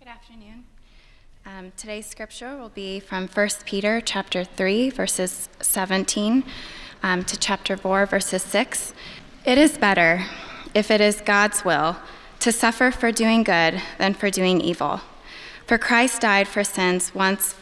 afternoon. Today's scripture will be from 1 Peter chapter 3, verses 17 to chapter 4, verses 6. It is better, if it is God's will, to suffer for doing good than for doing evil. For Christ died for sins once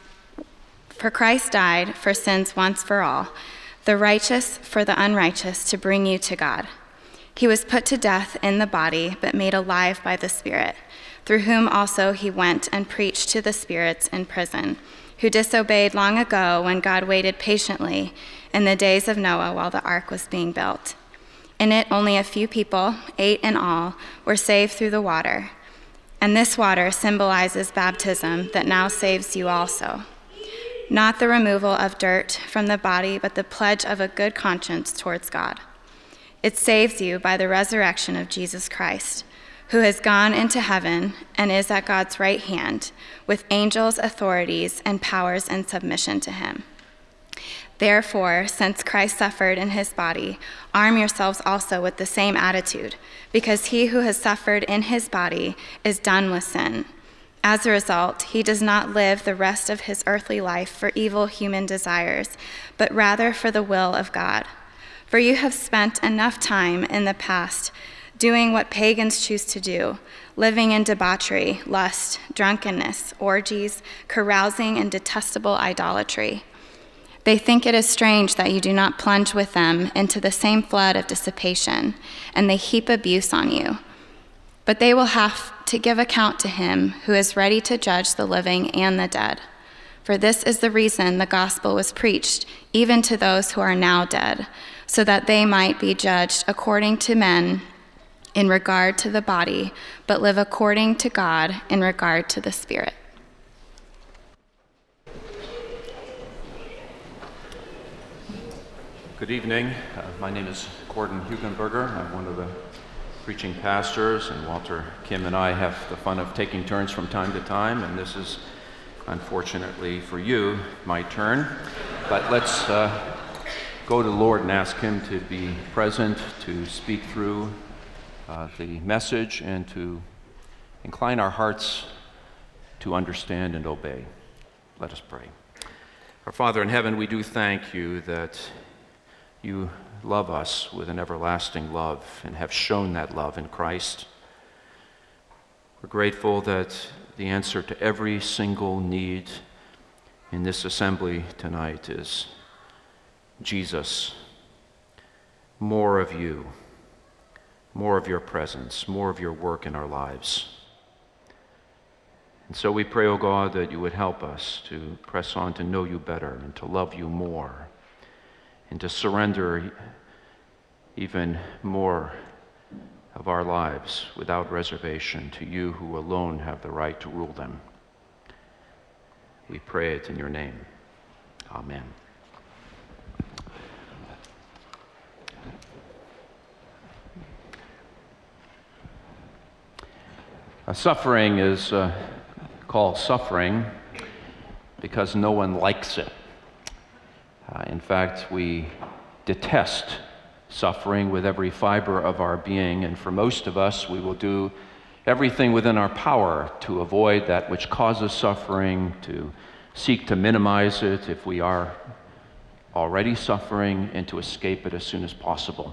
for all, the righteous for the unrighteous, to bring you to God. He was put to death in the body, but made alive by the Spirit, through whom also he went and preached to the spirits in prison, who disobeyed long ago when God waited patiently in the days of Noah while the ark was being built. In it only a few people, 8 in all, were saved through the water. And this water symbolizes baptism that now saves you also. Not the removal of dirt from the body, but the pledge of a good conscience towards God. It saves you by the resurrection of Jesus Christ, who has gone into heaven and is at God's right hand, with angels, authorities, and powers in submission to him. Therefore, since Christ suffered in his body, arm yourselves also with the same attitude, because he who has suffered in his body is done with sin. As a result, he does not live the rest of his earthly life for evil human desires, but rather for the will of God. For you have spent enough time in the past doing what pagans choose to do, living in debauchery, lust, drunkenness, orgies, carousing, and detestable idolatry. They think it is strange that you do not plunge with them into the same flood of dissipation, and they heap abuse on you. But they will have to give account to him who is ready to judge the living and the dead. For this is the reason the gospel was preached, even to those who are now dead, so that they might be judged according to men in regard to the body, but live according to God in regard to the Spirit. Good evening. My name is Gordon Hugenberger. I'm one of the preaching pastors, and Walter, Kim, and I have the fun of taking turns from time to time, and this is, unfortunately for you, my turn. But let's go to the Lord and ask him to be present, to speak through the message, and to incline our hearts to understand and obey. Let us pray. Our Father in heaven, we do thank you that you love us with an everlasting love and have shown that love in Christ. We're grateful that the answer to every single need in this assembly tonight is Jesus. More of you. More of your presence, more of your work in our lives. And so we pray, O God, that you would help us to press on to know you better and to love you more and to surrender even more of our lives without reservation to you who alone have the right to rule them. We pray it in your name. Amen. Suffering is called suffering because no one likes it. In fact, we detest suffering with every fiber of our being, and for most of us, we will do everything within our power to avoid that which causes suffering, to seek to minimize it if we are already suffering, and to escape it as soon as possible.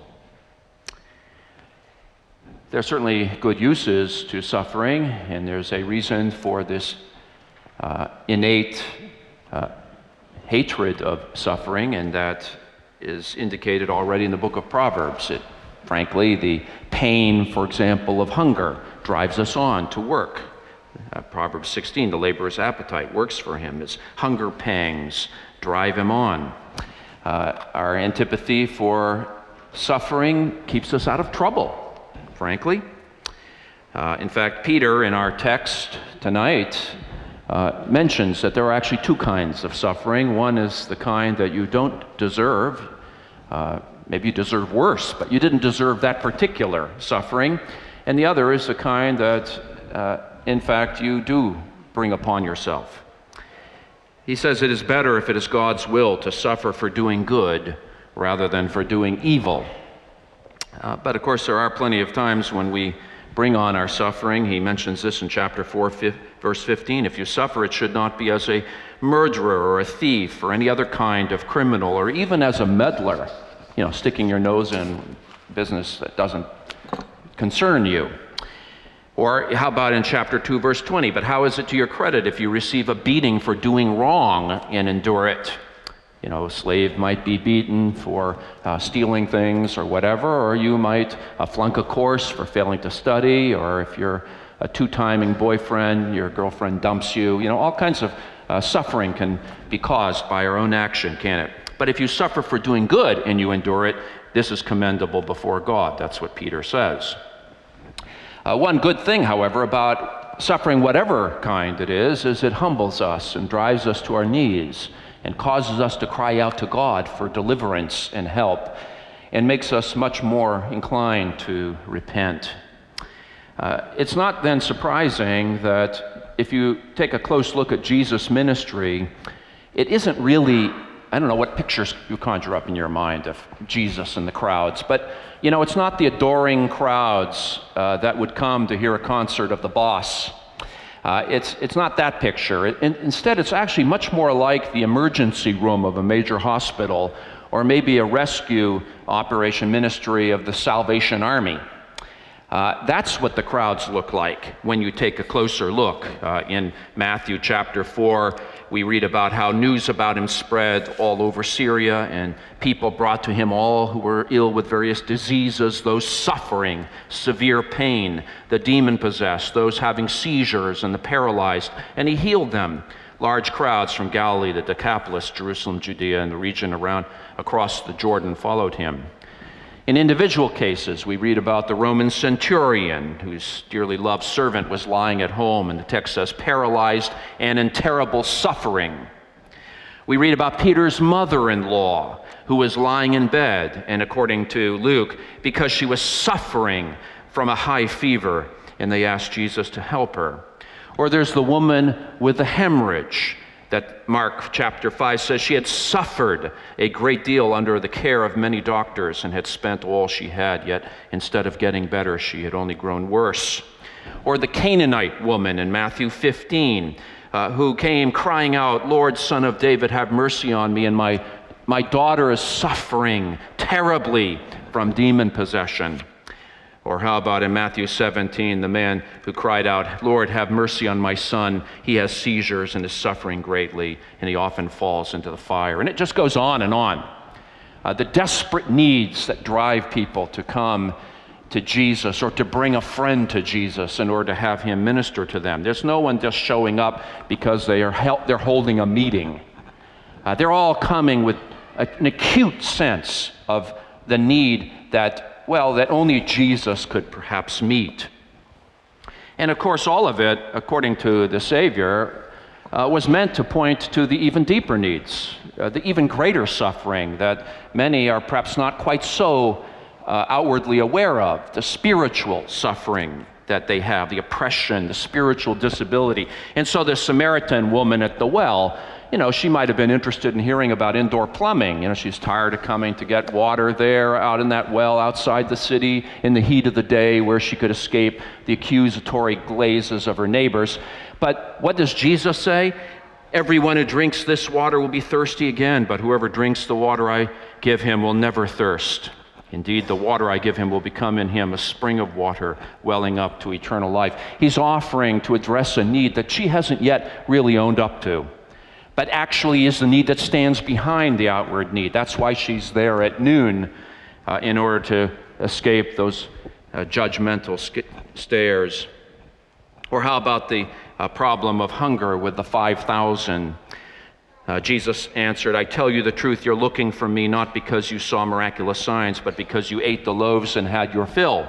There are certainly good uses to suffering, and there's a reason for this innate hatred of suffering, and that is indicated already in the book of Proverbs. Frankly, the pain, for example, of hunger drives us on to work. Proverbs 16, the laborer's appetite works for him. His hunger pangs drive him on. Our antipathy for suffering keeps us out of trouble, frankly. In fact, Peter, in our text tonight, mentions that there are actually two kinds of suffering. One is the kind that you don't deserve. Maybe you deserve worse, but you didn't deserve that particular suffering. And the other is the kind that, in fact, you do bring upon yourself. He says it is better, if it is God's will, to suffer for doing good rather than for doing evil. But of course, there are plenty of times when we bring on our suffering. He mentions this in chapter 4, verse 15. If you suffer, it should not be as a murderer or a thief or any other kind of criminal, or even as a meddler, sticking your nose in business that doesn't concern you. Or how about in chapter 2, verse 20? But how is it to your credit if you receive a beating for doing wrong and endure it? A slave might be beaten for stealing things or whatever, or you might flunk a course for failing to study, or if you're a two-timing boyfriend, your girlfriend dumps you. All kinds of suffering can be caused by our own action, can it? But if you suffer for doing good and you endure it, this is commendable before God. That's what Peter says. One good thing, however, about suffering, whatever kind it is it humbles us and drives us to our knees and causes us to cry out to God for deliverance and help, and makes us much more inclined to repent. It's not then surprising that if you take a close look at Jesus' ministry, it isn't really, I don't know what pictures you conjure up in your mind of Jesus and the crowds, but it's not the adoring crowds that would come to hear a concert of the boss. It's not that picture. Instead, it's actually much more like the emergency room of a major hospital, or maybe a rescue operation ministry of the Salvation Army. That's what the crowds look like when you take a closer look. In Matthew chapter 4, we read about how news about him spread all over Syria, and people brought to him all who were ill with various diseases, those suffering severe pain, the demon-possessed, those having seizures, and the paralyzed, and he healed them. Large crowds from Galilee, the Decapolis, Jerusalem, Judea, and the region across the Jordan followed him. In individual cases, we read about the Roman centurion whose dearly loved servant was lying at home, and the text says, paralyzed and in terrible suffering. We read about Peter's mother-in-law who was lying in bed, and according to Luke, because she was suffering from a high fever, and they asked Jesus to help her. Or there's the woman with the hemorrhage that Mark chapter 5 says she had suffered a great deal under the care of many doctors and had spent all she had, yet instead of getting better, she had only grown worse. Or the Canaanite woman in Matthew 15, who came crying out, Lord, Son of David, have mercy on me, and my daughter is suffering terribly from demon possession. Or how about in Matthew 17, the man who cried out, Lord, have mercy on my son. He has seizures and is suffering greatly, and he often falls into the fire. And it just goes on and on. The desperate needs that drive people to come to Jesus or to bring a friend to Jesus in order to have him minister to them. There's no one just showing up because they're holding a meeting. They're all coming with an acute sense of the need that only Jesus could perhaps meet. And of course, all of it, according to the Savior, was meant to point to the even deeper needs, the even greater suffering that many are perhaps not quite so outwardly aware of, the spiritual suffering that they have, the oppression, the spiritual disability. And so the Samaritan woman at the well, she might have been interested in hearing about indoor plumbing. She's tired of coming to get water there out in that well outside the city in the heat of the day where she could escape the accusatory glazes of her neighbors. But what does Jesus say? Everyone who drinks this water will be thirsty again, but whoever drinks the water I give him will never thirst. Indeed, the water I give him will become in him a spring of water welling up to eternal life. He's offering to address a need that she hasn't yet really owned up to, but actually is the need that stands behind the outward need. That's why she's there at noon, in order to escape those judgmental stares. Or how about the problem of hunger with the 5,000? Jesus answered, I tell you the truth, you're looking for me not because you saw miraculous signs, but because you ate the loaves and had your fill.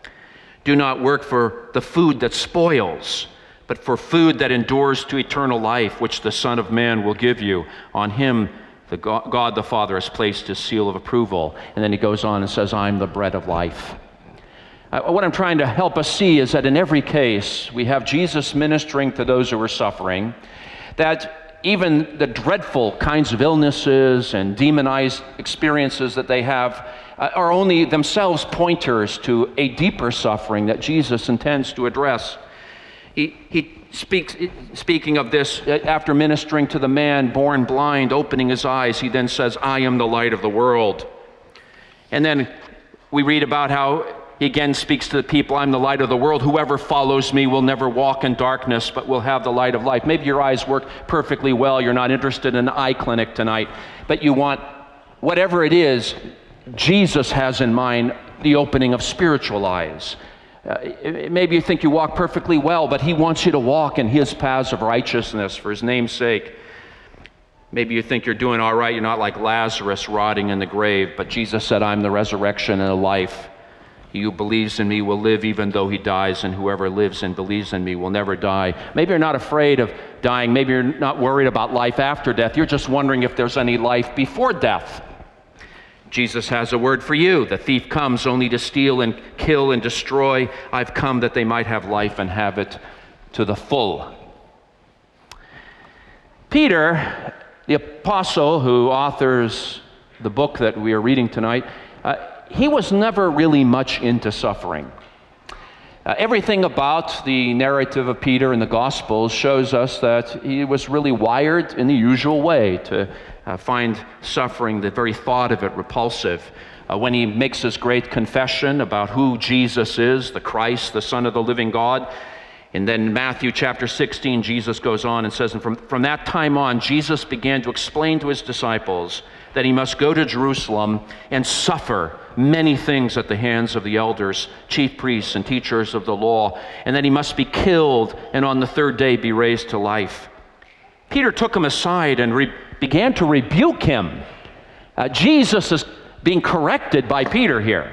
Do not work for the food that spoils, but for food that endures to eternal life, which the Son of Man will give you. On him, God the Father has placed his seal of approval. And then he goes on and says, I'm the bread of life. What I'm trying to help us see is that in every case, we have Jesus ministering to those who are suffering, that even the dreadful kinds of illnesses and demonized experiences that they have are only themselves pointers to a deeper suffering that Jesus intends to address. He speaks, speaking of this, after ministering to the man born blind, opening his eyes, he then says, "I am the light of the world." And then we read about how he again speaks to the people, "I'm the light of the world. Whoever follows me will never walk in darkness, but will have the light of life." Maybe your eyes work perfectly well. You're not interested in an eye clinic tonight, but you want, whatever it is, Jesus has in mind the opening of spiritual eyes. Maybe you think you walk perfectly well, but he wants you to walk in his paths of righteousness for his name's sake. Maybe you think you're doing all right. You're not like Lazarus rotting in the grave, but Jesus said, "I'm the resurrection and the life. He who believes in me will live even though he dies, and whoever lives and believes in me will never die." Maybe you're not afraid of dying. Maybe you're not worried about life after death. You're just wondering if there's any life before death. Jesus has a word for you. "The thief comes only to steal and kill and destroy. I've come that they might have life and have it to the full." Peter, the apostle who authors the book that we are reading tonight, he was never really much into suffering. Everything about the narrative of Peter in the Gospels shows us that he was really wired in the usual way to find suffering, the very thought of it, repulsive. When he makes his great confession about who Jesus is, the Christ, the Son of the living God, and then in Matthew chapter 16, Jesus goes on and says, and from that time on, Jesus began to explain to his disciples that he must go to Jerusalem and suffer many things at the hands of the elders, chief priests, and teachers of the law, and that he must be killed and on the third day be raised to life. Peter took him aside and began to rebuke him. Jesus is being corrected by Peter here.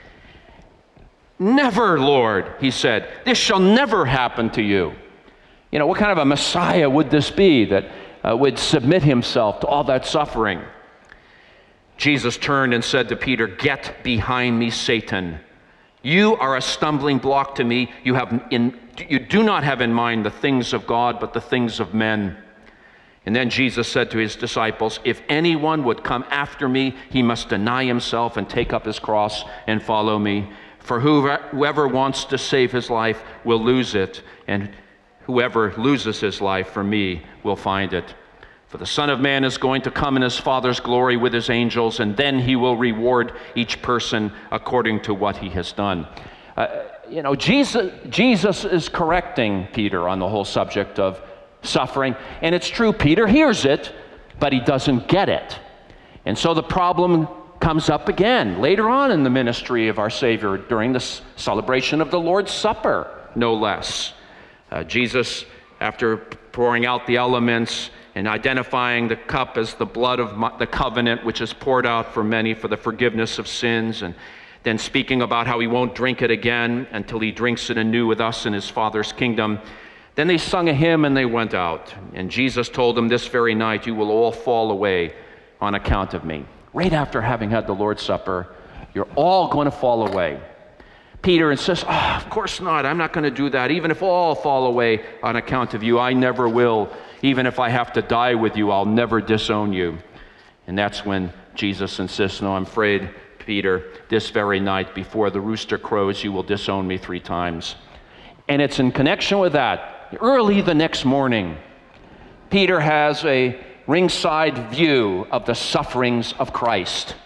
"Never, Lord," he said, "this shall never happen to you." You know, what kind of a Messiah would this be that would submit himself to all that suffering? Jesus turned and said to Peter, "Get behind me, Satan. You are a stumbling block to me. You do not have in mind the things of God, but the things of men." And then Jesus said to his disciples, "If anyone would come after me, he must deny himself and take up his cross and follow me. For whoever wants to save his life will lose it, and whoever loses his life for me will find it. For the Son of Man is going to come in his Father's glory with his angels, and then he will reward each person according to what he has done." Jesus is correcting Peter on the whole subject of suffering. And it's true, Peter hears it, but he doesn't get it. And so the problem comes up again later on in the ministry of our Savior during the celebration of the Lord's Supper, no less. Jesus, after pouring out the elements and identifying the cup as the blood of the covenant, which is poured out for many for the forgiveness of sins, and then speaking about how he won't drink it again until he drinks it anew with us in his Father's kingdom, then they sung a hymn and they went out. And Jesus told them, "This very night you will all fall away on account of me." Right after having had the Lord's Supper, you're all going to fall away. Peter insists, "Of course not. I'm not going to do that. Even if all fall away on account of you, I never will. Even if I have to die with you, I'll never disown you." And that's when Jesus insists, "No, I'm afraid, Peter, this very night before the rooster crows, you will disown me 3 times. And it's in connection with that. Early the next morning, Peter has a ringside view of the sufferings of Christ.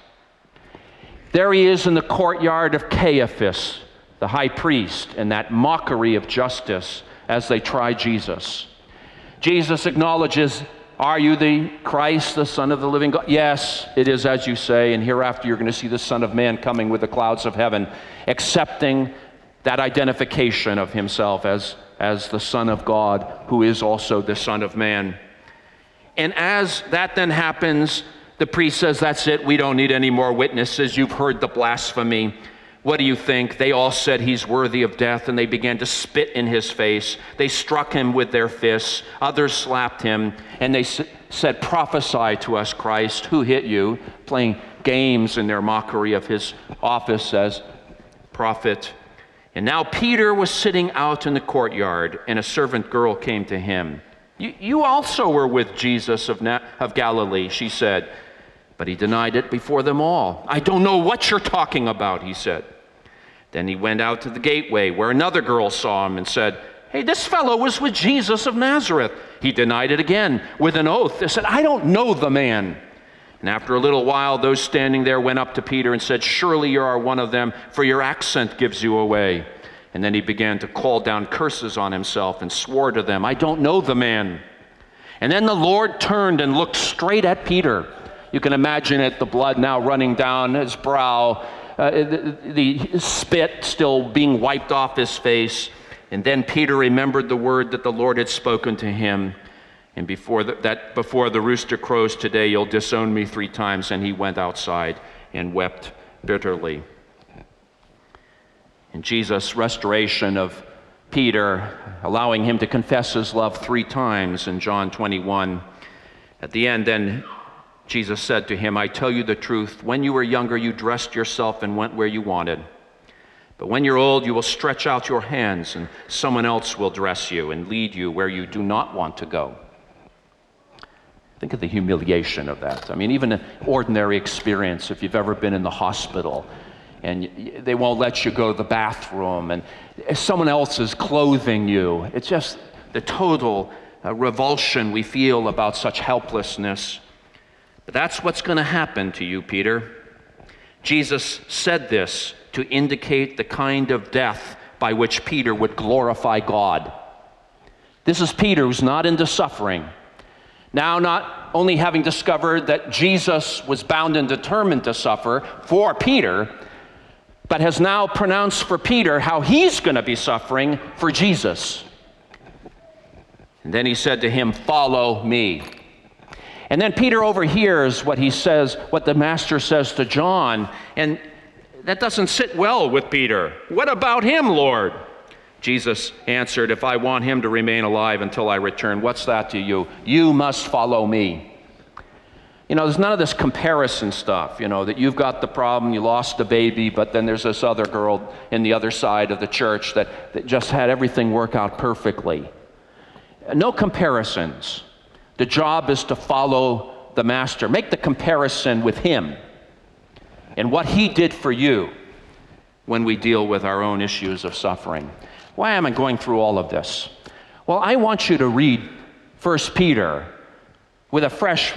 There he is in the courtyard of Caiaphas, the high priest, in that mockery of justice as they try Jesus. Jesus acknowledges, "Are you the Christ, the Son of the living God?" "Yes, it is as you say, and hereafter you're going to see the Son of Man coming with the clouds of heaven," accepting that identification of himself as the Son of God, who is also the Son of Man. And as that then happens, the priest says, "That's it, we don't need any more witnesses. You've heard the blasphemy. What do you think?" They all said, "He's worthy of death," and they began to spit in his face. They struck him with their fists. Others slapped him, and they said, "Prophesy to us, Christ. Who hit you?" Playing games in their mockery of his office as prophet. And now Peter was sitting out in the courtyard, and a servant girl came to him. You also were with Jesus of Galilee, she said. But he denied it before them all. I don't know what you're talking about, he said. Then he went out to the gateway where another girl saw him and said, hey, this fellow was with Jesus of Nazareth. He denied it again with an oath. They said, I don't know the man. And after a little while, those standing there went up to Peter and said, surely you are one of them, for your accent gives you away. And then he began to call down curses on himself and swore to them, I don't know the man. And then the Lord turned and looked straight at Peter. You can imagine it, the blood now running down his brow, the spit still being wiped off his face. And then Peter remembered the word that the Lord had spoken to him. And before the rooster crows today, you'll disown me 3 times. And he went outside and wept bitterly. And Jesus' restoration of Peter, allowing him to confess his love 3 times in John 21. At the end, then Jesus said to him, I tell you the truth, when you were younger, you dressed yourself and went where you wanted. But when you're old, you will stretch out your hands, and someone else will dress you and lead you where you do not want to go. Think of the humiliation of that. I mean, even an ordinary experience, if you've ever been in the hospital, and they won't let you go to the bathroom, and someone else is clothing you. It's just the total revulsion we feel about such helplessness. But that's what's going to happen to you, Peter. Jesus said this to indicate the kind of death by which Peter would glorify God. This is Peter, who's not into suffering. Now, not only having discovered that Jesus was bound and determined to suffer for Peter, but has now pronounced for Peter how he's going to be suffering for Jesus. And then he said to him, follow me. And then Peter overhears what he says, what the master says to John, and that doesn't sit well with Peter. What about him, Lord? Jesus answered, if I want him to remain alive until I return, what's that to you? You must follow me. You know, there's none of this comparison stuff, that you've got the problem, you lost a baby, but then there's this other girl in the other side of the church that just had everything work out perfectly. No comparisons. The job is to follow the master. Make the comparison with him and what he did for you when we deal with our own issues of suffering. Why am I going through all of this? Well, I want you to read 1 Peter with a fresh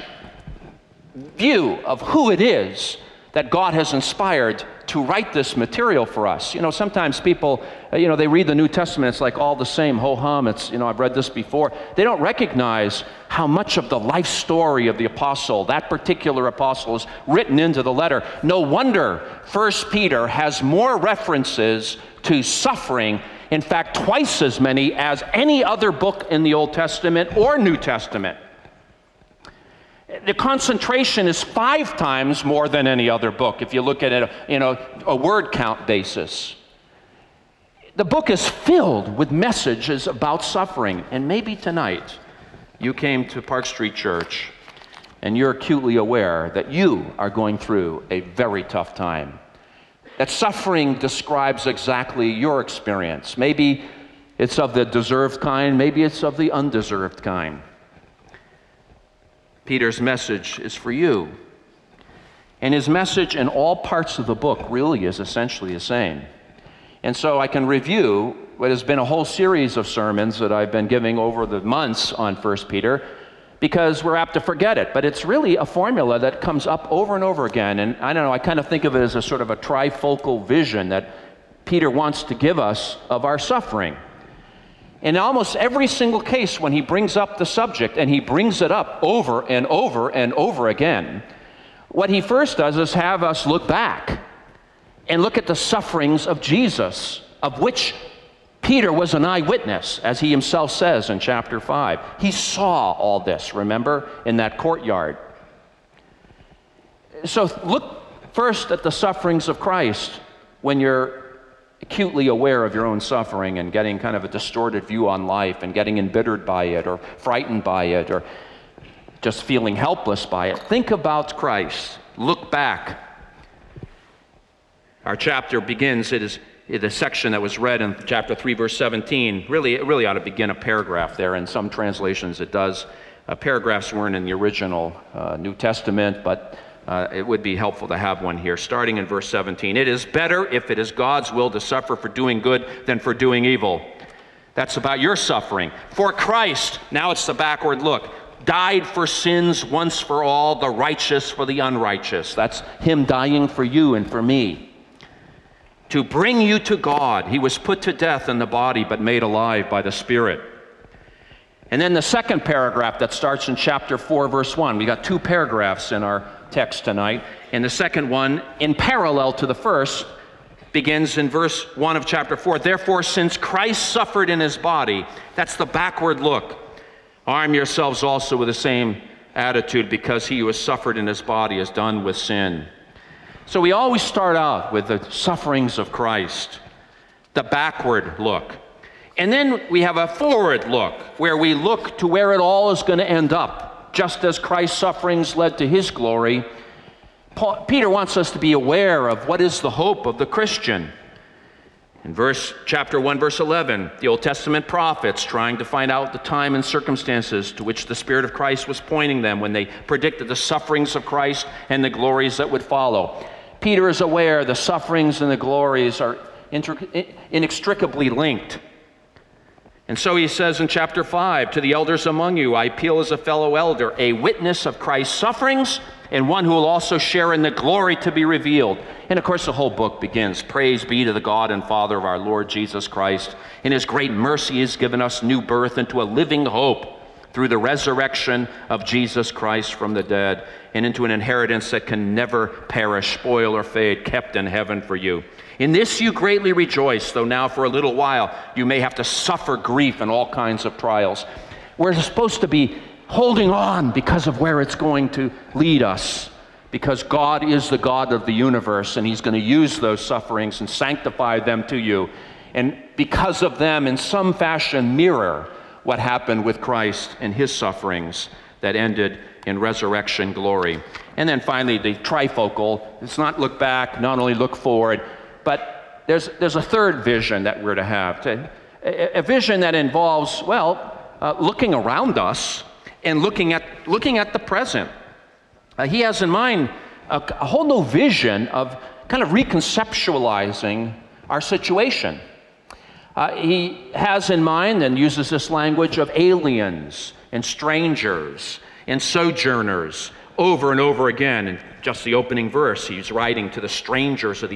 view of who it is that God has inspired to write this material for us. Sometimes people, they read the New Testament, it's like all the same, ho-hum, it's, I've read this before. They don't recognize how much of the life story of the apostle, that particular apostle, is written into the letter. No wonder 1 Peter has more references to suffering, in fact, twice as many as any other book in the Old Testament or New Testament. The concentration is 5 times more than any other book, if you look at it a word count basis. The book is filled with messages about suffering. And maybe tonight you came to Park Street Church and you're acutely aware that you are going through a very tough time. That suffering describes exactly your experience. Maybe it's of the deserved kind, maybe it's of the undeserved kind. Peter's message is for you. And his message in all parts of the book really is essentially the same. And so I can review what has been a whole series of sermons that I've been giving over the months on 1 Peter, because we're apt to forget it. But it's really a formula that comes up over and over again. And I don't know, I kind of think of it as a sort of a trifocal vision that Peter wants to give us of our suffering. In almost every single case when he brings up the subject, and he brings it up over and over and over again, what he first does is have us look back and look at the sufferings of Jesus, of which Peter was an eyewitness, as he himself says in chapter 5. He saw all this, remember, in that courtyard. So look first at the sufferings of Christ when you're acutely aware of your own suffering and getting kind of a distorted view on life and getting embittered by it or frightened by it or just feeling helpless by it. Think about Christ. Look back. Our chapter begins, it the section that was read in chapter 3, verse 17, it really ought to begin a paragraph there. In some translations it does. Paragraphs weren't in the original New Testament, but it would be helpful to have one here. Starting in verse 17, it is better if it is God's will to suffer for doing good than for doing evil. That's about your suffering. For Christ, now it's the backward look, died for sins once for all, the righteous for the unrighteous. That's him dying for you and for me. To bring you to God. He was put to death in the body, but made alive by the Spirit. And then the second paragraph that starts in chapter 4, verse 1. We got two paragraphs in our text tonight. And the second one, in parallel to the first, begins in verse 1 of chapter 4. Therefore, since Christ suffered in his body, that's the backward look, arm yourselves also with the same attitude, because he who has suffered in his body is done with sin. So we always start out with the sufferings of Christ, the backward look. And then we have a forward look, where we look to where it all is going to end up. Just as Christ's sufferings led to his glory, Peter wants us to be aware of what is the hope of the Christian. In chapter 1, verse 11, the Old Testament prophets trying to find out the time and circumstances to which the Spirit of Christ was pointing them when they predicted the sufferings of Christ and the glories that would follow. Peter is aware the sufferings and the glories are inextricably linked. And so he says in chapter 5, to the elders among you, I appeal as a fellow elder, a witness of Christ's sufferings, and one who will also share in the glory to be revealed. And of course the whole book begins, praise be to the God and Father of our Lord Jesus Christ. In his great mercy he has given us new birth into a living hope through the resurrection of Jesus Christ from the dead, and into an inheritance that can never perish, spoil, or fade, kept in heaven for you. In this you greatly rejoice, though now for a little while you may have to suffer grief and all kinds of trials. We're supposed to be holding on because of where it's going to lead us, because God is the God of the universe, and he's going to use those sufferings and sanctify them to you. And because of them, in some fashion, mirror what happened with Christ and his sufferings that ended in resurrection glory. And then finally, the trifocal. It's not look back, not only look forward, but there's a third vision that we're to have. A vision that involves, looking around us and looking at the present. He has in mind a whole new vision of kind of reconceptualizing our situation. He has in mind and uses this language of aliens and strangers and sojourners over and over again. In just the opening verse, he's writing to the strangers or the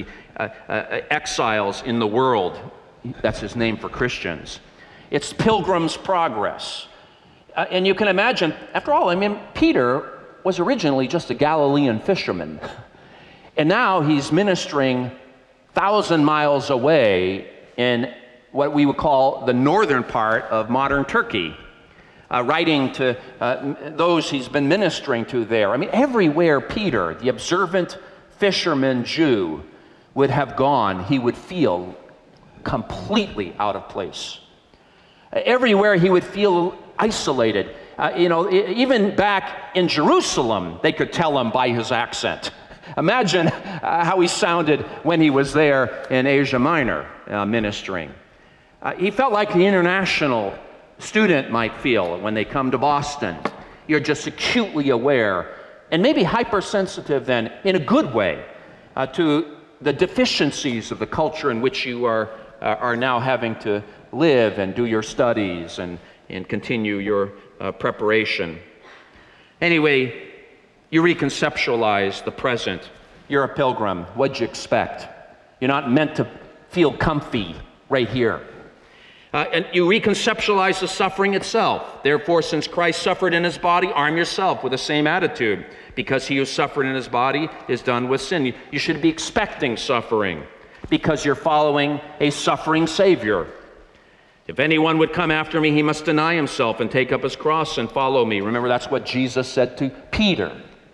exiles in the world. That's his name for Christians. It's Pilgrim's Progress. And you can imagine, after all, Peter was originally just a Galilean fisherman. And now he's ministering 1,000 miles away in what we would call the northern part of modern Turkey, writing to those he's been ministering to there. Everywhere Peter, the observant fisherman Jew, would have gone, he would feel completely out of place. Everywhere he would feel isolated. Even back in Jerusalem, they could tell him by his accent. Imagine how he sounded when he was there in Asia Minor ministering. He felt like the international student might feel when they come to Boston. You're just acutely aware, and maybe hypersensitive then, in a good way, to the deficiencies of the culture in which you are now having to live and do your studies and continue your preparation. Anyway, you reconceptualize the present. You're a pilgrim. What'd you expect? You're not meant to feel comfy right here. And you reconceptualize the suffering itself. Therefore, since Christ suffered in his body, arm yourself with the same attitude, because he who suffered in his body is done with sin. You should be expecting suffering, because you're following a suffering Savior. If anyone would come after me, he must deny himself and take up his cross and follow me. Remember, that's what Jesus said to Peter.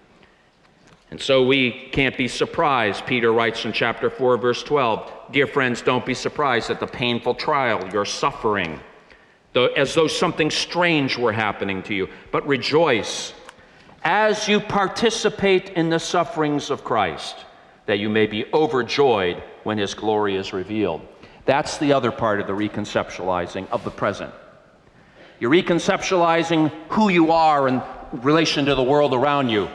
And so we can't be surprised. Peter writes in chapter 4, verse 12, dear friends, don't be surprised at the painful trial you're suffering, as though something strange were happening to you. But rejoice as you participate in the sufferings of Christ, that you may be overjoyed when his glory is revealed. That's the other part of the reconceptualizing of the present. You're reconceptualizing who you are in relation to the world around you.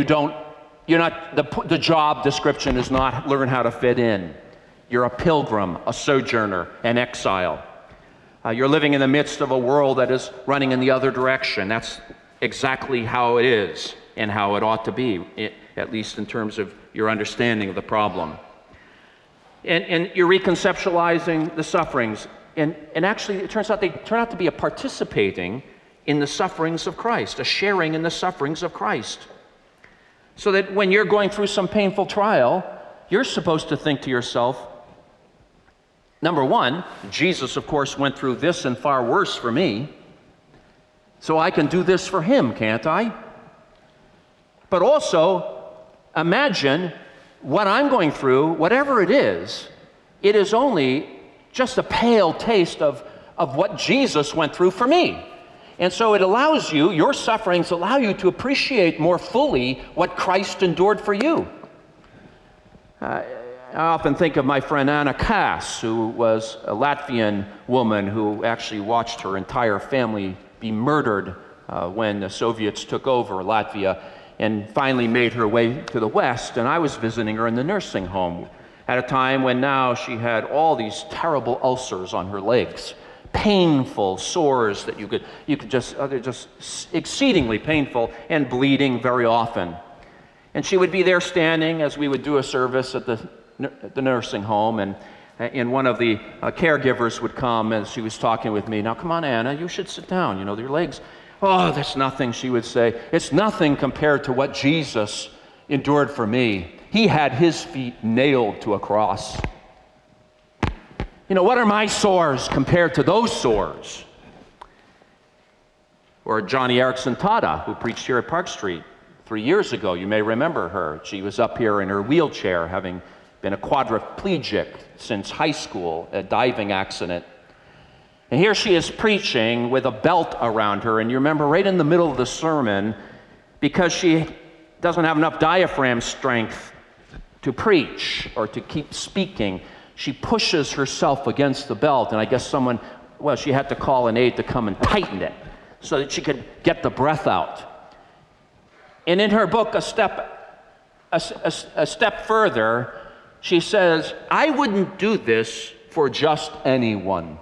The job description is not learn how to fit in. You're a pilgrim, a sojourner, an exile. You're living in the midst of a world that is running in the other direction. That's exactly how it is and how it ought to be, at least in terms of your understanding of the problem. And you're reconceptualizing the sufferings. And actually, it turns out they turn out to be a participating in the sufferings of Christ, a sharing in the sufferings of Christ. So that when you're going through some painful trial, you're supposed to think to yourself, number one, Jesus, of course, went through this and far worse for me, so I can do this for him, can't I? But also, imagine what I'm going through, whatever it is only just a pale taste of what Jesus went through for me. And so it allows you, your sufferings allow you to appreciate more fully what Christ endured for you. I often think of my friend Anna Kass, who was a Latvian woman who actually watched her entire family be murdered when the Soviets took over Latvia, and finally made her way to the West. And I was visiting her in the nursing home at a time when now she had all these terrible ulcers on her legs, painful sores that you could just, they're just exceedingly painful and bleeding very often. And she would be there standing as we would do a service at the nursing home, and one of the caregivers would come as she was talking with me. Now, come on, Anna, you should sit down. Your legs. Oh, that's nothing, she would say. It's nothing compared to what Jesus endured for me. He had his feet nailed to a cross. What are my sores compared to those sores? Or Johnny Erickson Tada, who preached here at Park Street 3 years ago. You may remember her. She was up here in her wheelchair, having been a quadriplegic since high school, a diving accident. And here she is preaching with a belt around her, and you remember right in the middle of the sermon, because she doesn't have enough diaphragm strength to preach or to keep speaking, she pushes herself against the belt, and I guess she had to call an aide to come and tighten it so that she could get the breath out. And in her book, A Step Further, she says, I wouldn't do this for just anyone.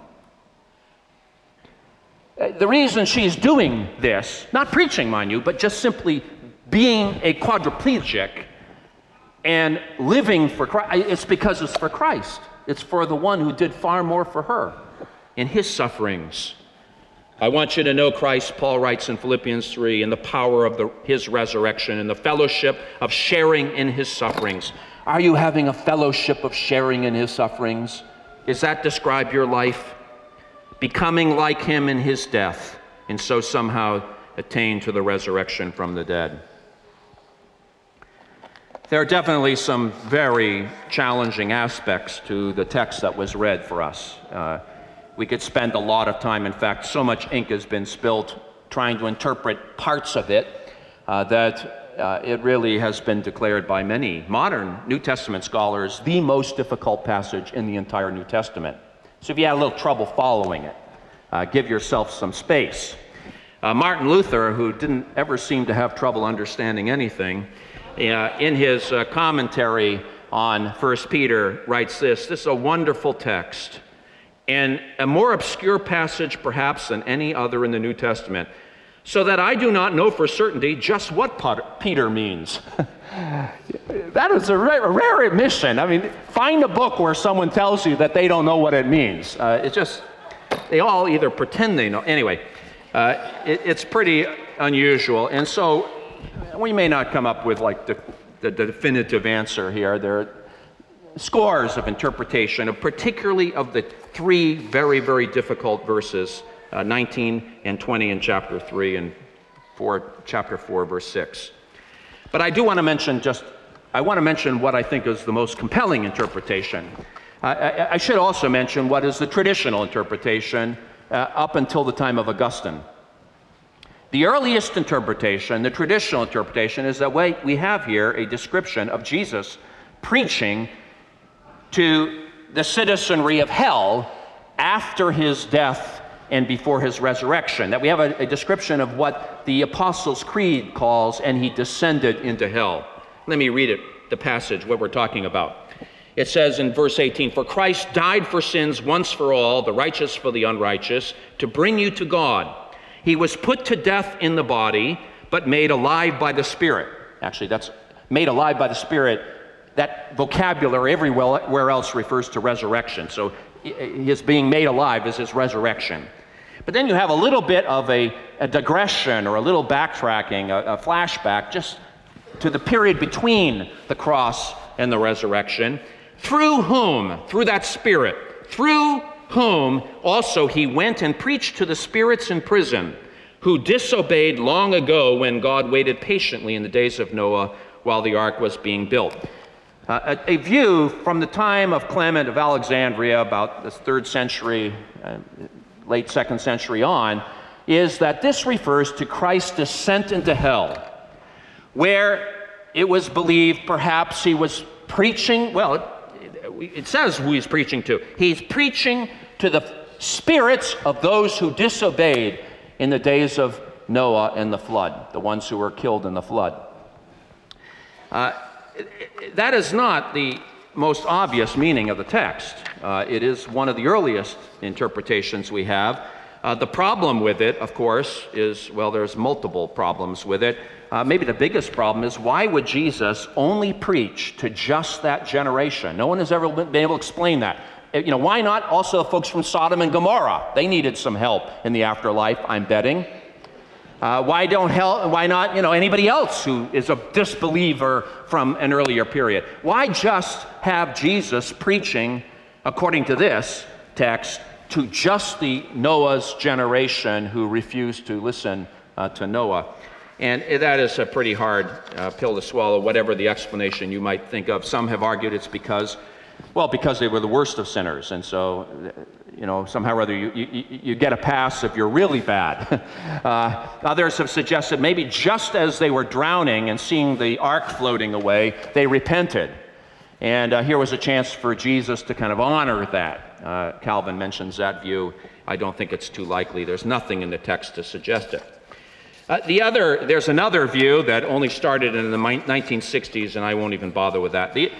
The reason she's doing this, not preaching, mind you, but just simply being a quadriplegic and living for Christ, it's because it's for Christ. It's for the one who did far more for her in his sufferings. I want you to know Christ, Paul writes in Philippians 3, in the power of his resurrection and the fellowship of sharing in his sufferings. Are you having a fellowship of sharing in his sufferings? Does that describe your life? Becoming like him in his death, and so somehow attain to the resurrection from the dead. There are definitely some very challenging aspects to the text that was read for us. We could spend a lot of time, in fact, so much ink has been spilled trying to interpret parts of it that it really has been declared by many modern New Testament scholars the most difficult passage in the entire New Testament. So if you had a little trouble following it, give yourself some space. Martin Luther, who didn't ever seem to have trouble understanding anything, in his commentary on 1 Peter writes this is a wonderful text and a more obscure passage perhaps than any other in the New Testament, so that I do not know for certainty just what Peter means. That is a rare admission. I mean, find a book where someone tells you that they don't know what it means. They all either pretend they know. Anyway, it's pretty unusual. And so we may not come up with like the definitive answer here. There are scores of interpretation, particularly of the three very, very difficult verses, 19 and 20 in chapter 3 and chapter 4, verse 6. But I do want to mention what I think is the most compelling interpretation. I should also mention what is the traditional interpretation up until the time of Augustine. The earliest interpretation, the traditional interpretation, is that we have here a description of Jesus preaching to the citizenry of hell after his death and before his resurrection. That we have a description of what the Apostles' Creed calls, and he descended into hell. Let me read it, the passage, what we're talking about. It says in verse 18, "For Christ died for sins once for all, the righteous for the unrighteous, to bring you to God. He was put to death in the body, but made alive by the Spirit." Actually, that's made alive by the Spirit. That vocabulary everywhere else refers to resurrection. So his being made alive is his resurrection. But then you have a little bit of a digression or a little backtracking, a flashback just to the period between the cross and the resurrection. "Through whom," through that Spirit, "through whom also he went and preached to the spirits in prison, who disobeyed long ago when God waited patiently in the days of Noah while the ark was being built." A view from the time of Clement of Alexandria, about the 3rd century, late 2nd century on, is that this refers to Christ's descent into hell, where it was believed perhaps he was preaching, well, it says who he's preaching to. He's preaching to the spirits of those who disobeyed in the days of Noah and the flood, the ones who were killed in the flood. That is not the most obvious meaning of the text. It is one of the earliest interpretations we have. The problem with it, of course, is, well, there's multiple problems with it. Maybe the biggest problem is, why would Jesus only preach to just that generation? No one has ever been able to explain that. Why not also folks from Sodom and Gomorrah? They needed some help in the afterlife, I'm betting. Why not anybody else who is a disbeliever from an earlier period? Why just have Jesus preaching, according to this text, to just the Noah's generation who refused to listen to Noah? And that is a pretty hard pill to swallow, whatever the explanation you might think of. Some have argued it's because they were the worst of sinners, and so somehow or other you get a pass if you're really bad. Others have suggested maybe just as they were drowning and seeing the ark floating away, they repented. And here was a chance for Jesus to kind of honor that. Calvin mentions that view. I don't think it's too likely. There's nothing in the text to suggest it. There's another view that only started in the 1960s, and I won't even bother with that. The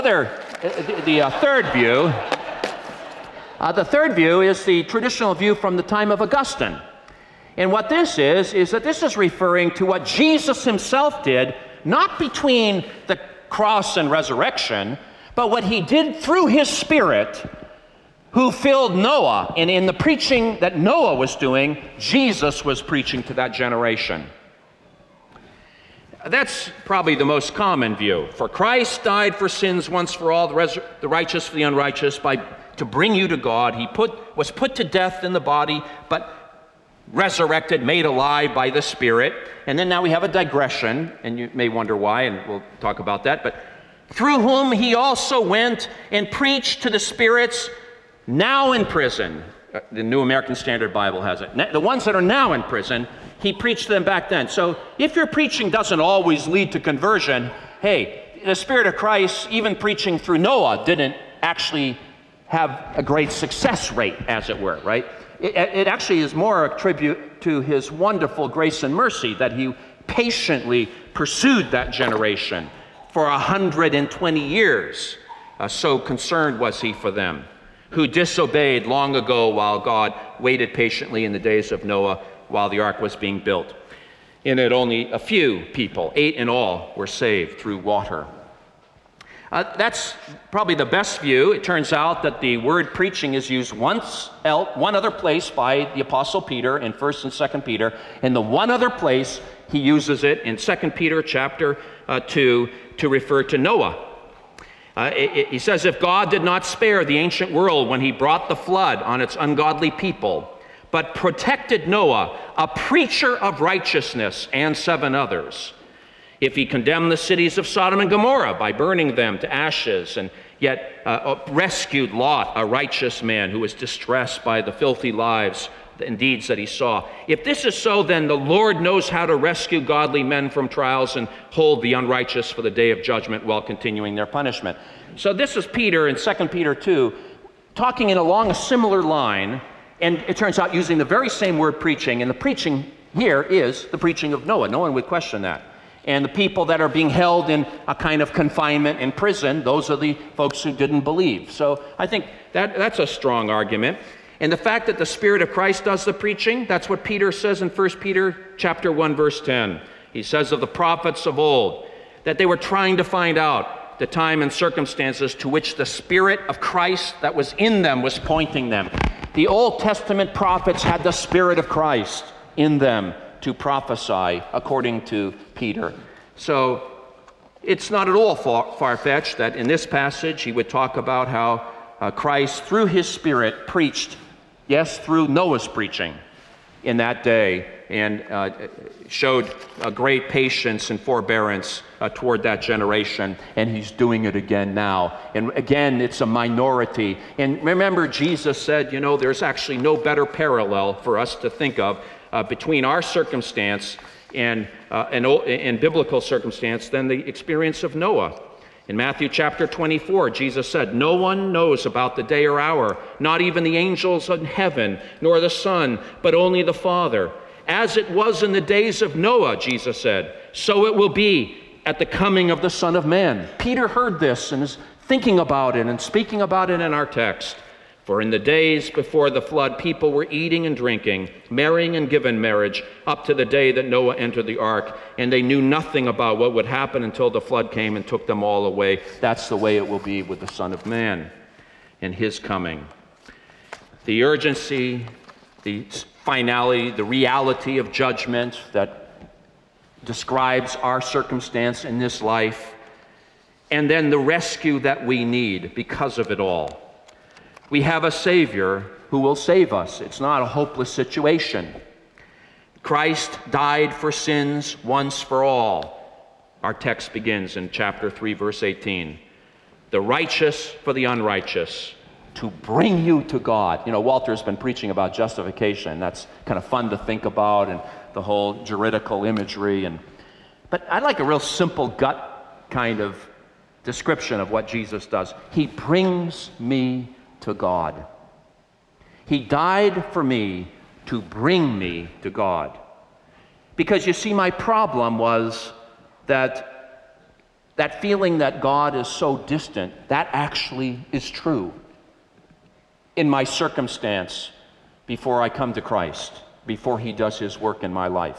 third view is the traditional view from the time of Augustine. And what this is that this is referring to what Jesus himself did, not between the cross and resurrection, but what he did through his Spirit, who filled Noah. And in the preaching that Noah was doing, Jesus was preaching to that generation. That's probably the most common view. For Christ died for sins once for all, the righteous for the unrighteous, to bring you to God. He was put to death in the body, but resurrected, made alive by the Spirit. And then now we have a digression, and you may wonder why, and we'll talk about that. But through whom he also went and preached to the spirits now in prison. The New American Standard Bible has it. The ones that are now in prison, he preached to them back then. So if your preaching doesn't always lead to conversion, hey, the Spirit of Christ, even preaching through Noah, didn't actually have a great success rate, as it were, right? It actually is more a tribute to his wonderful grace and mercy that he patiently pursued that generation for 120 years. So concerned was he for them, who disobeyed long ago while God waited patiently in the days of Noah while the ark was being built. In it, only a few people, 8 in all, were saved through water. That's probably the best view. It turns out that the word preaching is used one other place by the Apostle Peter in 1st and 2nd Peter. And the one other place he uses it in 2 Peter chapter 2 to refer to Noah. He says, if God did not spare the ancient world when he brought the flood on its ungodly people, but protected Noah, a preacher of righteousness, and 7 others, if he condemned the cities of Sodom and Gomorrah by burning them to ashes, and yet rescued Lot, a righteous man who was distressed by the filthy lives and deeds that he saw. If this is so, then the Lord knows how to rescue godly men from trials and hold the unrighteous for the day of judgment while continuing their punishment. So this is Peter in 2 Peter 2, talking along a similar line, and it turns out using the very same word preaching, and the preaching here is the preaching of Noah. No one would question that. And the people that are being held in a kind of confinement in prison, those are the folks who didn't believe. So I think that's a strong argument. And the fact that the Spirit of Christ does the preaching, that's what Peter says in 1 Peter chapter 1, verse 10. He says of the prophets of old that they were trying to find out the time and circumstances to which the Spirit of Christ that was in them was pointing them. The Old Testament prophets had the Spirit of Christ in them to prophesy, according to Peter. So it's not at all far-fetched that in this passage he would talk about how Christ, through his Spirit, preached, yes, through Noah's preaching in that day, and showed a great patience and forbearance toward that generation, and he's doing it again now. And again, it's a minority. And remember, Jesus said, there's actually no better parallel for us to think of between our circumstance and biblical circumstance than the experience of Noah. In Matthew chapter 24, Jesus said, "No one knows about the day or hour, not even the angels in heaven, nor the Son, but only the Father. As it was in the days of Noah," Jesus said, "so it will be at the coming of the Son of Man." Peter heard this and is thinking about it and speaking about it in our text. "For in the days before the flood, people were eating and drinking, marrying and giving marriage, up to the day that Noah entered the ark, and they knew nothing about what would happen until the flood came and took them all away. That's the way it will be with the Son of Man and his coming." The urgency, the finality, the reality of judgment that describes our circumstance in this life, and then the rescue that we need because of it all. We have a Savior who will save us. It's not a hopeless situation. Christ died for sins once for all. Our text begins in chapter 3, verse 18. The righteous for the unrighteous, to bring you to God. Walter's been preaching about justification. That's kind of fun to think about, and the whole juridical imagery. But I like a real simple gut kind of description of what Jesus does. He brings me to God. He died for me to bring me to God. Because you see, my problem was that feeling that God is so distant, that actually is true in my circumstance before I come to Christ, before he does his work in my life.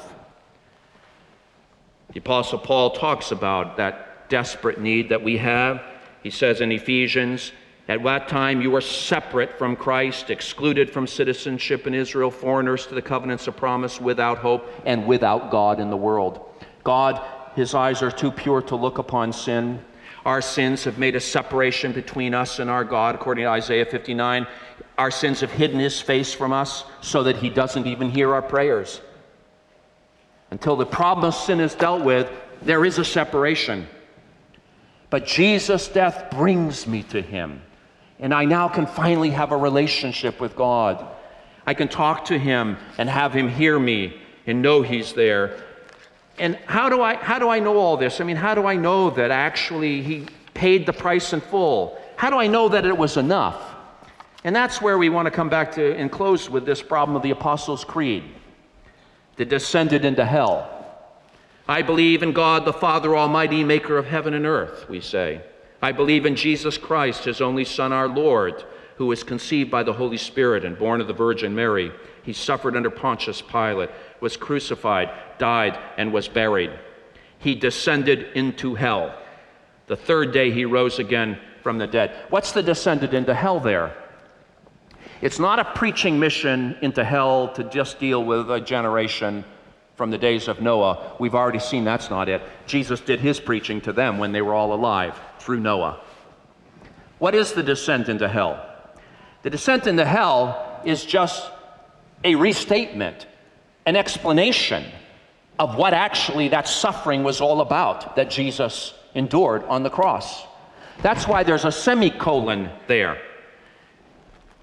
The Apostle Paul talks about that desperate need that we have. He says in Ephesians, "At that time you were separate from Christ, excluded from citizenship in Israel, foreigners to the covenants of promise, without hope and without God in the world." God, his eyes are too pure to look upon sin. Our sins have made a separation between us and our God, according to Isaiah 59. Our sins have hidden his face from us so that he doesn't even hear our prayers. Until the problem of sin is dealt with, there is a separation. But Jesus' death brings me to him. And I now can finally have a relationship with God. I can talk to him and have him hear me and know he's there. And how do I know all this? How do I know that actually he paid the price in full? How do I know that it was enough? And that's where we want to come back to and close with this problem of the Apostles' Creed, that descended into hell. I believe in God, the Father Almighty, maker of heaven and earth, we say. I believe in Jesus Christ, his only Son, our Lord, who was conceived by the Holy Spirit and born of the Virgin Mary. He suffered under Pontius Pilate, was crucified, died, and was buried. He descended into hell. The third day he rose again from the dead. What's the descended into hell there? It's not a preaching mission into hell to just deal with a generation from the days of Noah. We've already seen that's not it. Jesus did his preaching to them when they were all alive through Noah. What is the descent into hell? The descent into hell is just a restatement, an explanation of what actually that suffering was all about that Jesus endured on the cross. That's why there's a semicolon there.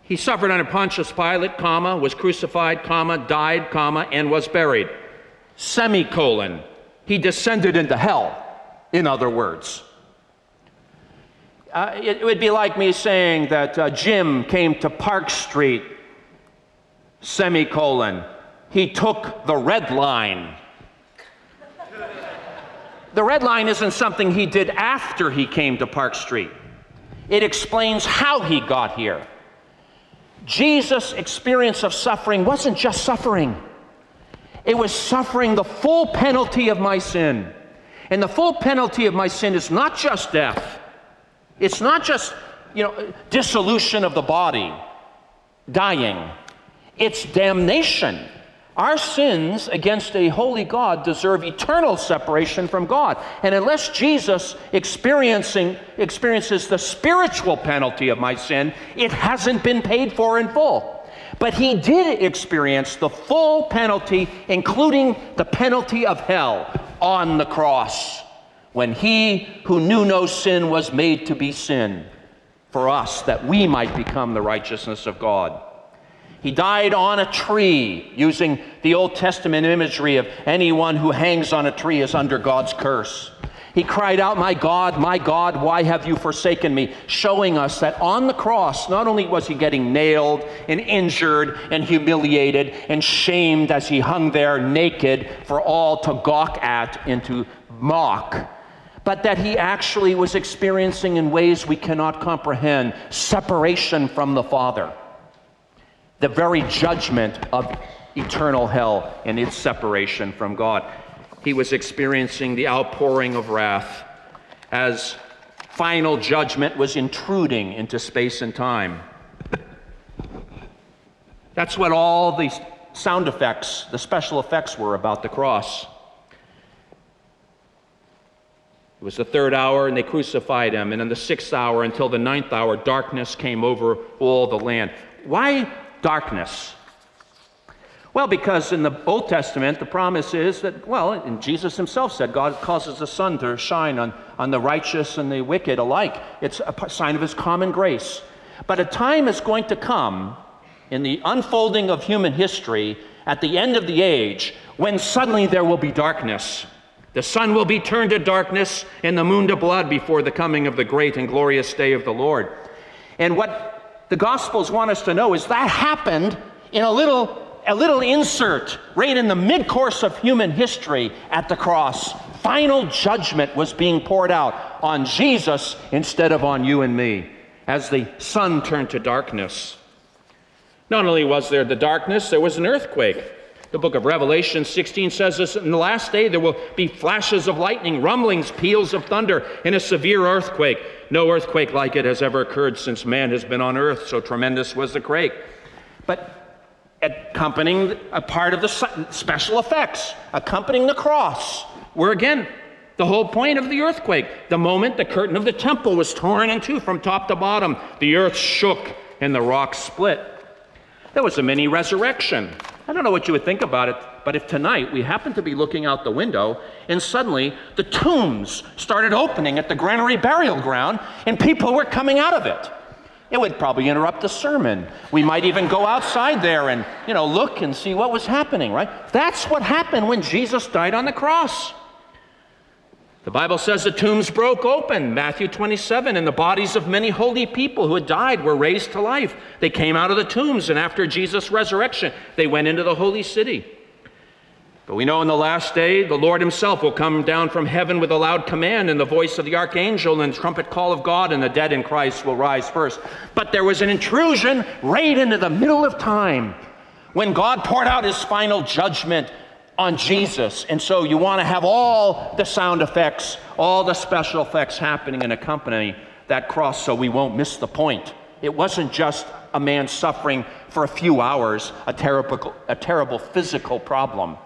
He suffered under Pontius Pilate, comma, was crucified, comma, died, comma, and was buried. Semicolon. He descended into hell, in other words. It would be like me saying that Jim came to Park Street, semicolon. He took the red line. The red line isn't something he did after he came to Park Street. It explains how he got here. Jesus' experience of suffering wasn't just suffering. It was suffering the full penalty of my sin. And the full penalty of my sin is not just death. It's not just, dissolution of the body, dying. It's damnation. Our sins against a holy God deserve eternal separation from God. And unless Jesus experiences the spiritual penalty of my sin, it hasn't been paid for in full. But he did experience the full penalty, including the penalty of hell, on the cross, when he who knew no sin was made to be sin for us, that we might become the righteousness of God. He died on a tree, using the Old Testament imagery of anyone who hangs on a tree is under God's curse. He cried out, my God, why have you forsaken me?" Showing us that on the cross, not only was he getting nailed and injured and humiliated and shamed as he hung there naked for all to gawk at and to mock, but that he actually was experiencing in ways we cannot comprehend separation from the Father. The very judgment of eternal hell and its separation from God. He was experiencing the outpouring of wrath as final judgment was intruding into space and time. That's what all these sound effects, the special effects, were about the cross. It was the 3rd hour, and they crucified him. And in the 6th hour until the 9th hour, darkness came over all the land. Why darkness? Well, because in the Old Testament, the promise is that, and Jesus himself said, God causes the sun to shine on the righteous and the wicked alike. It's a sign of his common grace. But a time is going to come in the unfolding of human history at the end of the age when suddenly there will be darkness. The sun will be turned to darkness and the moon to blood before the coming of the great and glorious day of the Lord. And what the Gospels want us to know is that happened in a little insert right in the mid-course of human history at the cross. Final judgment was being poured out on Jesus instead of on you and me as the sun turned to darkness. Not only was there the darkness, there was an earthquake. The book of Revelation 16 says this: in the last day there will be flashes of lightning, rumblings, peals of thunder, and a severe earthquake. No earthquake like it has ever occurred since man has been on earth. So tremendous was the quake. But accompanying a part of the special effects, accompanying the cross, were again the whole point of the earthquake. The moment the curtain of the temple was torn in two from top to bottom, the earth shook and the rocks split. There was a mini resurrection. I don't know what you would think about it, but if tonight we happened to be looking out the window and suddenly the tombs started opening at the Granary Burial Ground and people were coming out of it, it would probably interrupt the sermon. We might even go outside there and, look and see what was happening, right? That's what happened when Jesus died on the cross. The Bible says the tombs broke open, Matthew 27, and the bodies of many holy people who had died were raised to life. They came out of the tombs, and after Jesus' resurrection, they went into the holy city. But we know in the last day, the Lord himself will come down from heaven with a loud command and the voice of the archangel and the trumpet call of God, and the dead in Christ will rise first. But there was an intrusion right into the middle of time when God poured out his final judgment on Jesus. And so you want to have all the sound effects, all the special effects happening and accompanying that cross so we won't miss the point. It wasn't just a man suffering for a few hours, a terrible physical problem.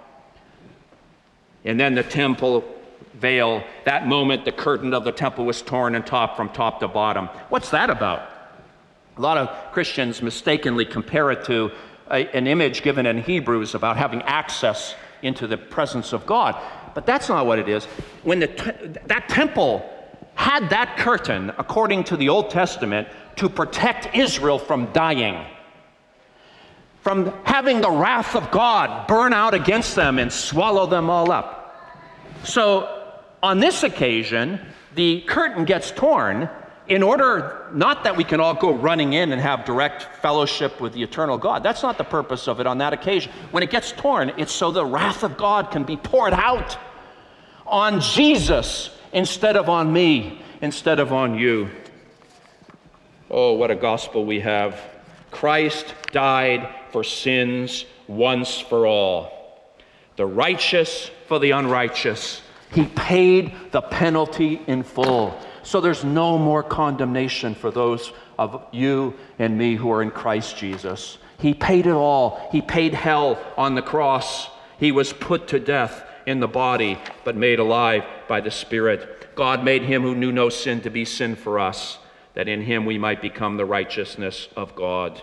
And then the temple veil, that moment the curtain of the temple was torn from top to bottom. What's that about? A lot of Christians mistakenly compare it to an image given in Hebrews about having access into the presence of God. But that's not what it is. When that temple had that curtain, according to the Old Testament, to protect Israel from dying, from having the wrath of God burn out against them and swallow them all up. So on this occasion, the curtain gets torn in order, not that we can all go running in and have direct fellowship with the eternal God. That's not the purpose of it on that occasion. When it gets torn, it's so the wrath of God can be poured out on Jesus instead of on me, instead of on you. Oh, what a gospel we have. Christ died for sins once for all. The righteous for the unrighteous. He paid the penalty in full. So there's no more condemnation for those of you and me who are in Christ Jesus. He paid it all. He paid hell on the cross. He was put to death in the body, but made alive by the Spirit. God made him who knew no sin to be sin for us, that in him we might become the righteousness of God.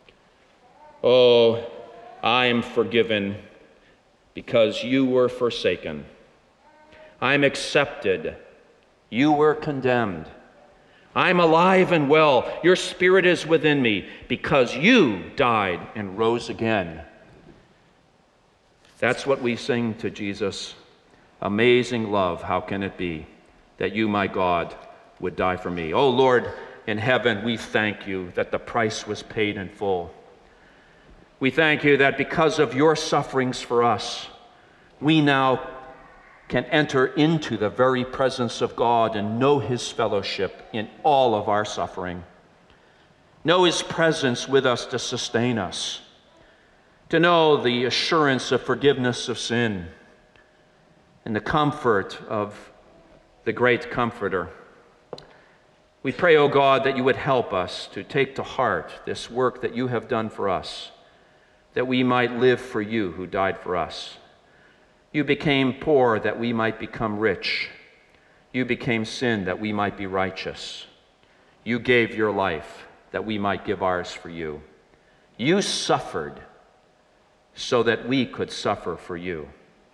Oh, I am forgiven because you were forsaken. I'm accepted. You were condemned. I'm alive and well. Your Spirit is within me because you died and rose again. That's what we sing to Jesus. Amazing love, how can it be that you, my God, would die for me? Oh Lord, in heaven, we thank you that the price was paid in full. We thank you that because of your sufferings for us, we now can enter into the very presence of God and know his fellowship in all of our suffering. Know his presence with us to sustain us. To know the assurance of forgiveness of sin and the comfort of the great Comforter. We pray, O God, that you would help us to take to heart this work that you have done for us, that we might live for you who died for us. You became poor that we might become rich. You became sin that we might be righteous. You gave your life that we might give ours for you. You suffered so that we could suffer for you.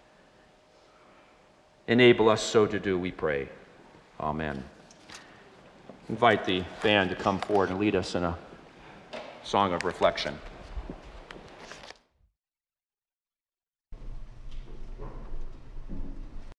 Enable us so to do, we pray. Amen. Invite the band to come forward and lead us in a song of reflection.